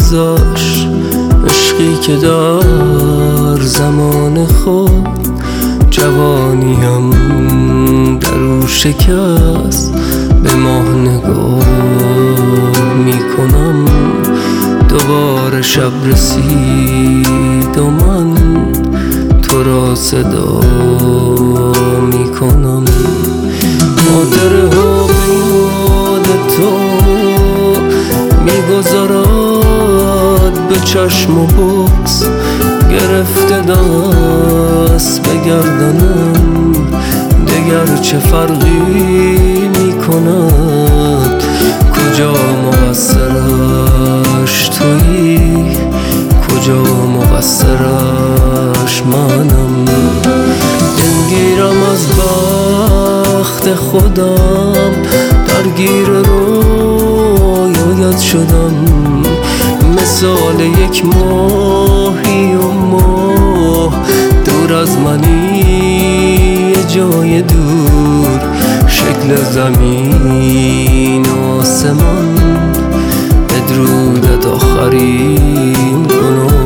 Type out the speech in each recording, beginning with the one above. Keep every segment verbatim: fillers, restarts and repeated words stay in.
گذاشت، عشقی که در زمان خود جوانیم درو شکست. به ماه نگاه میکنم دوباره شب رسید و من تو را صدا میکنم. خاطره ها به یاد تو میگذارد به چشم و بغض، گرفته دست به گردنم دگر چه فرقی میکند. کجا مقصرش تویی، کجا مقصرش منم. دلگیرم از بخت خودم، درگیر رویایت شدم. مثال یک ماهی و ماه دور از منی، جای دور شکل زمین و آسمان. بدرودت آخرین گناه.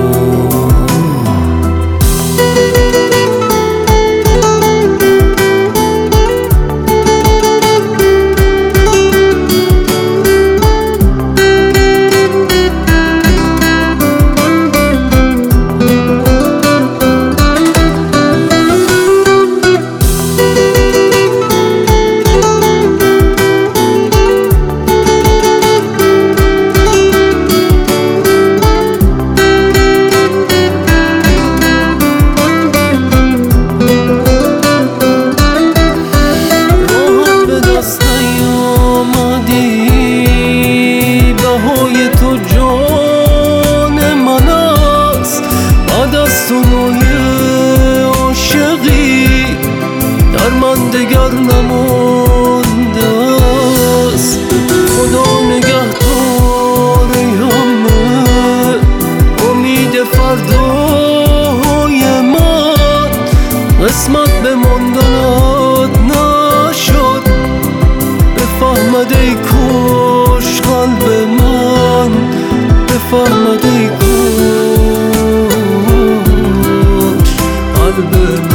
من دگر نمانده است. خدا نگهدار همه امید فردای من. قسمت به ماندنت نشد، بفهمد ای کاش قلب من، بفهمد ای کاش قلب من.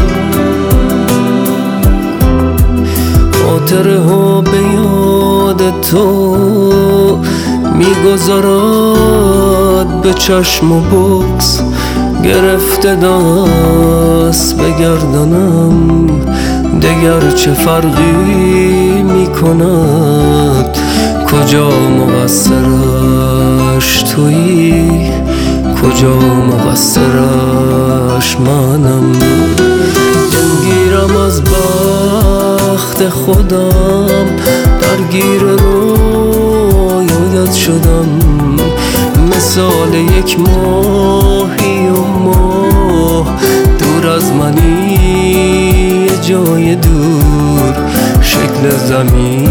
خاطره ها به یاد تو میگذارد به چشم و بغض، گرفته دست به گردنم دگر چه فرقی میکند. کجا مقصرش تویی، کجا مقصرش منم. دلگیرم از بخت خودم، درگیر رویایت شدم. مثال یک ماهی و ماه دور از منی، جای دور شکل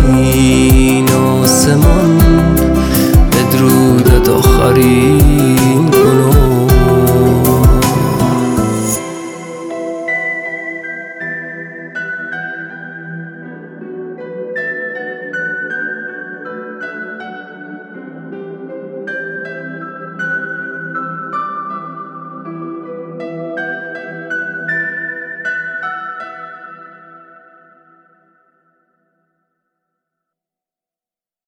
زمین آسمان. بدرودت آخرین